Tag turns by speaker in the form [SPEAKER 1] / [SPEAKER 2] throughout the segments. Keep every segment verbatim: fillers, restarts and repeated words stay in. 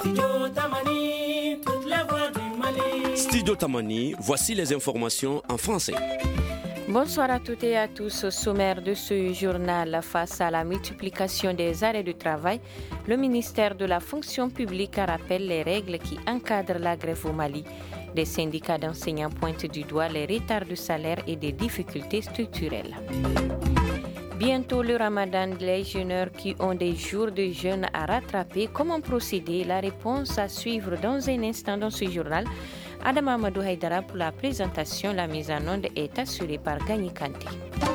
[SPEAKER 1] Studio Tamani, toute la voix du Mali.
[SPEAKER 2] Studio Tamani, voici les informations en français.
[SPEAKER 3] Bonsoir à toutes et à tous. Au sommaire de ce journal, face à la multiplication des arrêts de travail, le ministère de la fonction publique rappelle les règles qui encadrent la grève au Mali. Des syndicats d'enseignants pointent du doigt les retards de salaire et des difficultés structurelles. Bientôt le ramadan, les jeûneurs qui ont des jours de jeûne à rattraper. Comment procéder? La réponse à suivre dans un instant dans ce journal. Adam Amadou Haïdara pour la présentation. La mise en onde est assurée par Gagné Kanté.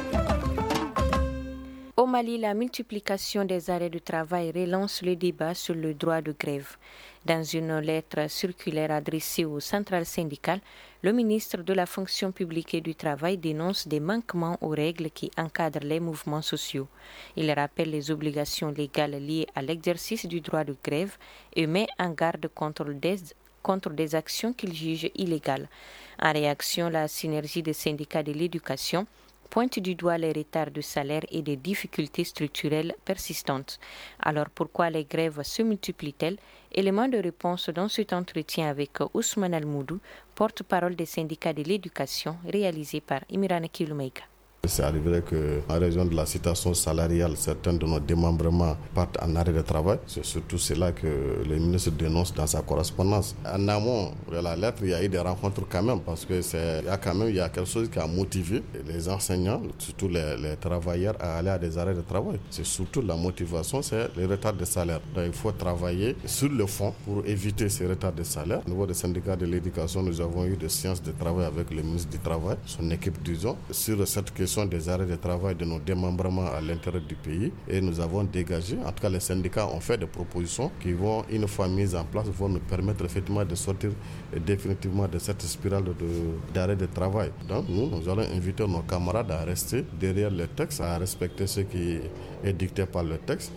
[SPEAKER 3] Au Mali, la multiplication des arrêts de travail relance le débat sur le droit de grève. Dans une lettre circulaire adressée aux centrales syndicales, le ministre de la fonction publique et du travail dénonce des manquements aux règles qui encadrent les mouvements sociaux. Il rappelle les obligations légales liées à l'exercice du droit de grève et met en garde contre des, contre des actions qu'il juge illégales. En réaction, la synergie des syndicats de l'éducation pointe du doigt les retards de salaire et des difficultés structurelles persistantes. Alors pourquoi les grèves se multiplient-elles? Élément de réponse dans cet entretien avec Ousmane Almoudou, porte-parole des syndicats de l'éducation, réalisé par Imirane Kiloumeika.
[SPEAKER 4] C'est arrivé qu'en raison de la situation salariale, certains de nos démembrements partent en arrêt de travail. C'est surtout cela que le ministre dénonce dans sa correspondance. En amont de la lettre, il y a eu des rencontres quand même, parce que c'est, il y a quand même il y a quelque chose qui a motivé les enseignants, surtout les, les travailleurs, à aller à des arrêts de travail. C'est surtout la motivation, c'est le retard de salaire. Donc il faut travailler sur le fond pour éviter ces retards de salaire. Au niveau des syndicats de l'éducation, nous avons eu des séances de travail avec le ministre du Travail, son équipe disons, sur cette question des arrêts de travail de nos démembrements à l'intérieur du pays, et nous avons dégagé, en tout cas les syndicats ont fait des propositions qui vont, une fois mises en place, vont nous permettre effectivement de sortir définitivement de cette spirale de, d'arrêt de travail. Donc nous, nous allons inviter nos camarades à rester derrière le texte, à respecter ce qui est dicté par le texte.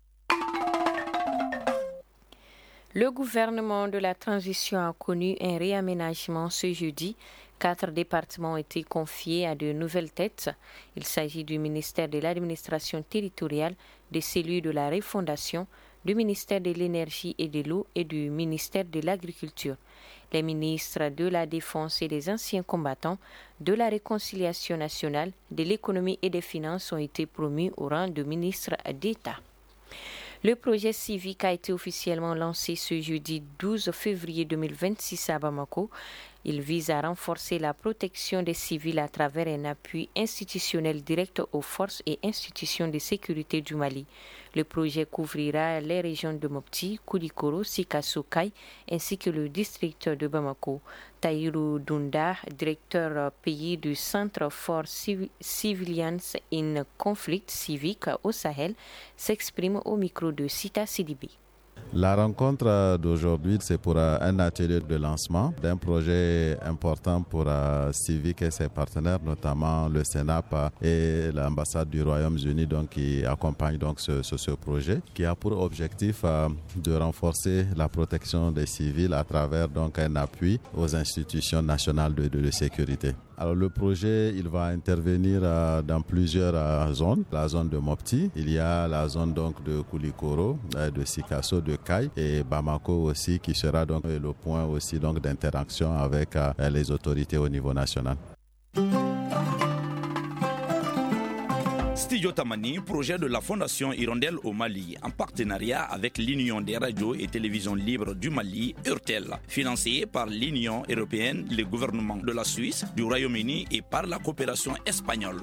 [SPEAKER 3] Le gouvernement de la transition a connu un réaménagement ce jeudi. Quatre départements ont été confiés à de nouvelles têtes. Il s'agit du ministère de l'administration territoriale, de celui de la refondation, du ministère de l'énergie et de l'eau et du ministère de l'agriculture. Les ministres de la Défense et des anciens combattants, de la réconciliation nationale, de l'économie et des finances ont été promus au rang de ministres d'État. Le projet civique a été officiellement lancé ce jeudi douze février deux mille vingt-six à Bamako. Il vise à renforcer la protection des civils à travers un appui institutionnel direct aux forces et institutions de sécurité du Mali. Le projet couvrira les régions de Mopti, Koulikoro, Sikasso, Kai, ainsi que le district de Bamako. Taïrou Dunda, directeur pays du Centre for Civilians in Conflict Civic au Sahel, s'exprime au micro de Sita Sidibé.
[SPEAKER 5] La rencontre d'aujourd'hui, c'est pour un atelier de lancement d'un projet important pour Civic et ses partenaires, notamment le Sénap et l'ambassade du Royaume-Uni, donc qui accompagne donc ce, ce, ce projet, qui a pour objectif de renforcer la protection des civils à travers donc un appui aux institutions nationales de, de, de sécurité. Alors le projet, il va intervenir euh, dans plusieurs euh, zones. La zone de Mopti, il y a la zone donc de Koulikoro, euh, de Sikasso, de Kai et Bamako aussi, qui sera donc le point aussi donc d'interaction avec euh, les autorités au niveau national.
[SPEAKER 6] Studio Tamani, projet de la Fondation Hirondelle au Mali, en partenariat avec l'Union des radios et télévisions libres du Mali, URTEL, financé par l'Union européenne, le gouvernement de la Suisse, du Royaume-Uni et par la coopération espagnole.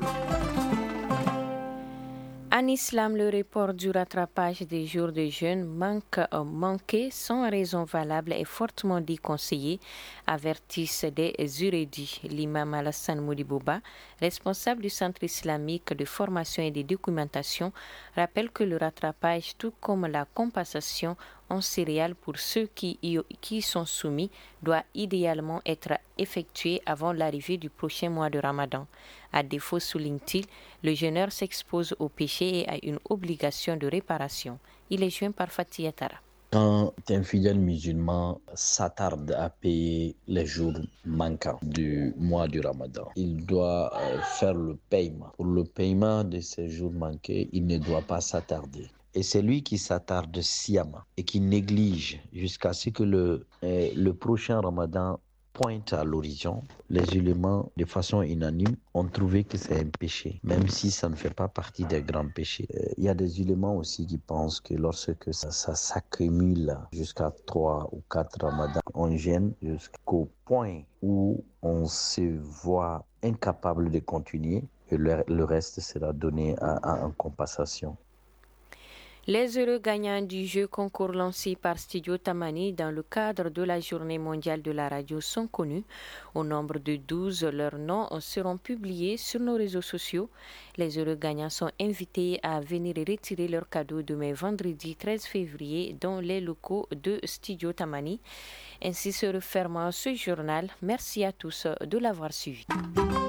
[SPEAKER 3] En islam, le report du rattrapage des jours de jeûne manque, euh, manqué sans raison valable est fortement déconseillé, avertissent des érudits. L'imam Alassane Moudibouba, responsable du Centre islamique de formation et de documentation, rappelle que le rattrapage, tout comme la compensation en céréales pour ceux qui y qui sont soumis, doit idéalement être effectué avant l'arrivée du prochain mois de Ramadan. À défaut, souligne-t-il, le jeûneur s'expose au péché et à une obligation de réparation. Il est joint par Fatih Yatara.
[SPEAKER 7] Quand un fidèle musulman s'attarde à payer les jours manquants du mois du Ramadan, il doit faire le paiement. Pour le paiement de ces jours manqués, il ne doit pas s'attarder. Et c'est lui qui s'attarde sciemment et qui néglige jusqu'à ce que le, euh, le prochain Ramadan pointe à l'horizon. Les ulémas, de façon unanime, ont trouvé que c'est un péché, même si ça ne fait pas partie des grands péchés. Il y a des ulémas aussi qui pensent que lorsque ça, ça s'accumule jusqu'à trois ou quatre ramadans, on gêne jusqu'au point où on se voit incapable de continuer et le, le reste sera donné à, à, en compensation.
[SPEAKER 3] Les heureux gagnants du jeu concours lancé par Studio Tamani dans le cadre de la Journée mondiale de la radio sont connus. Au nombre de douze, leurs noms seront publiés sur nos réseaux sociaux. Les heureux gagnants sont invités à venir retirer leurs cadeaux demain vendredi treize février dans les locaux de Studio Tamani. Ainsi se referme ce journal. Merci à tous de l'avoir suivi.